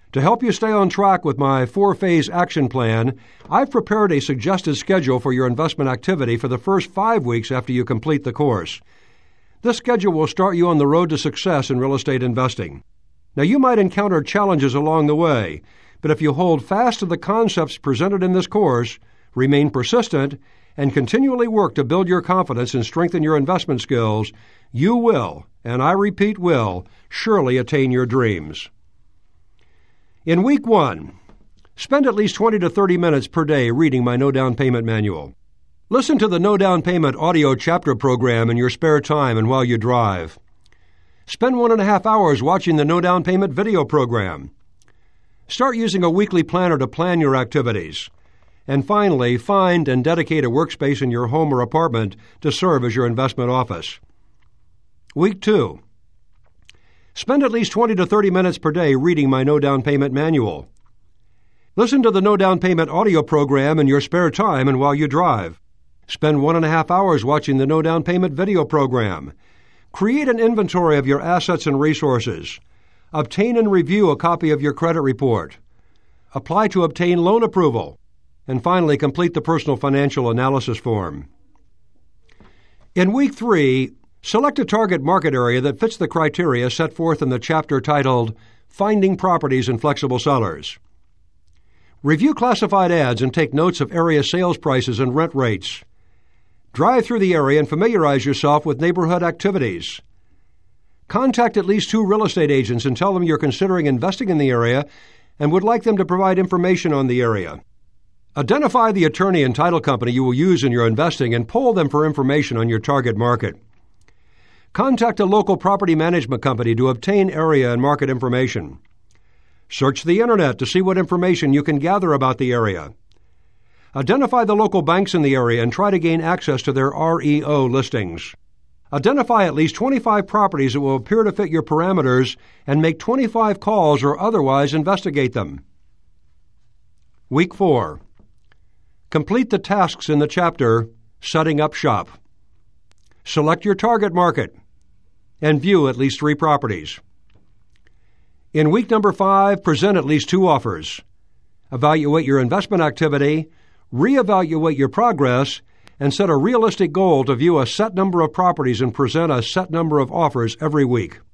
To help you stay on track with my 4-phase action plan, I've prepared a suggested schedule for your investment activity for the first 5 weeks after you complete the course. This schedule will start you on the road to success in real estate investing. Now, you might encounter challenges along the way, but if you hold fast to the concepts presented in this course, remain persistent, and continually work to build your confidence and strengthen your investment skills, you will, and I repeat will, surely attain your dreams. In Week 1, spend at least 20 to 30 minutes per day reading my No Down Payment Manual. Listen to the No Down Payment audio chapter program in your spare time and while you drive. Spend 1.5 hours watching the No Down Payment video program. Start using a weekly planner to plan your activities. And finally, find and dedicate a workspace in your home or apartment to serve as your investment office. Week 2. Spend at least 20 to 30 minutes per day reading my No Down Payment Manual. Listen to the No Down Payment audio program in your spare time and while you drive. Spend 1.5 hours watching the No Down Payment video program. Create an inventory of your assets and resources. Obtain and review a copy of your credit report. Apply to obtain loan approval. And finally, complete the personal financial analysis form. In Week 3, select a target market area that fits the criteria set forth in the chapter titled Finding Properties and Flexible Sellers. Review classified ads and take notes of area sales prices and rent rates. Drive through the area and familiarize yourself with neighborhood activities. Contact at least 2 real estate agents and tell them you're considering investing in the area and would like them to provide information on the area. Identify the attorney and title company you will use in your investing and poll them for information on your target market. Contact a local property management company to obtain area and market information. Search the Internet to see what information you can gather about the area. Identify the local banks in the area and try to gain access to their REO listings. Identify at least 25 properties that will appear to fit your parameters and make 25 calls or otherwise investigate them. Week 4. Complete the tasks in the chapter Setting Up Shop. Select your target market and view at least 3 properties. In week number 5, present at least 2 offers. Evaluate your investment activity, reevaluate your progress, and set a realistic goal to view a set number of properties and present a set number of offers every week.